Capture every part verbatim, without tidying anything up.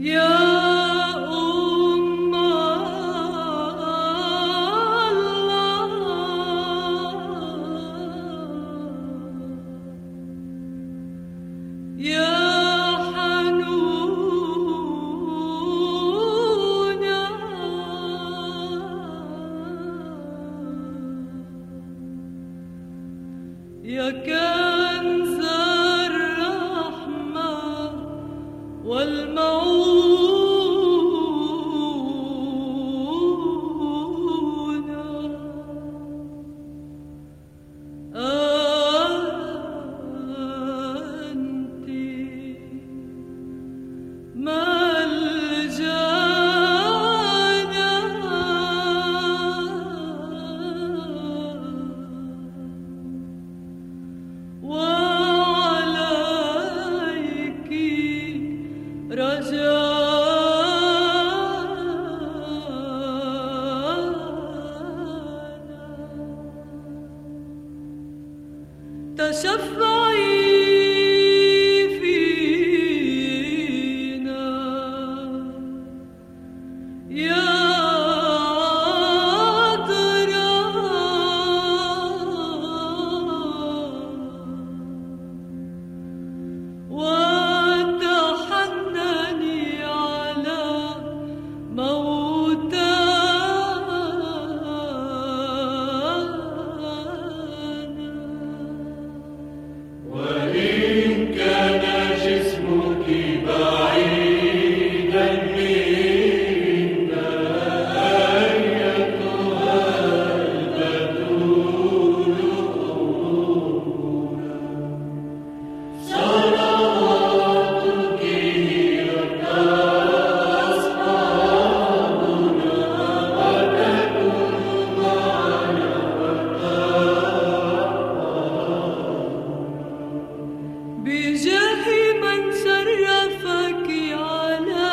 يا كنز الرحمة والمعونة، أنت ملجأنا وعليك رجانا. تشفعي فينا يا وتحنني على موتانا. وإن كان جسمك بعيدا منا أيتها البتول الأولى، صلواتك هي كأصحابنا وتكون معنا بجاه من شرفك على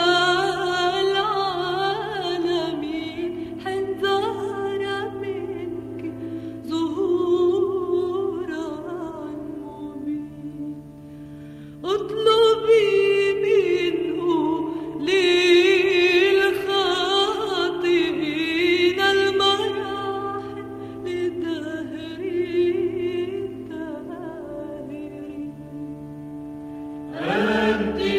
العالمين، حين ظهر منك ظهورا مبين، اطلبي منه للخاطئين المراحل لدهر الداهرين. أنت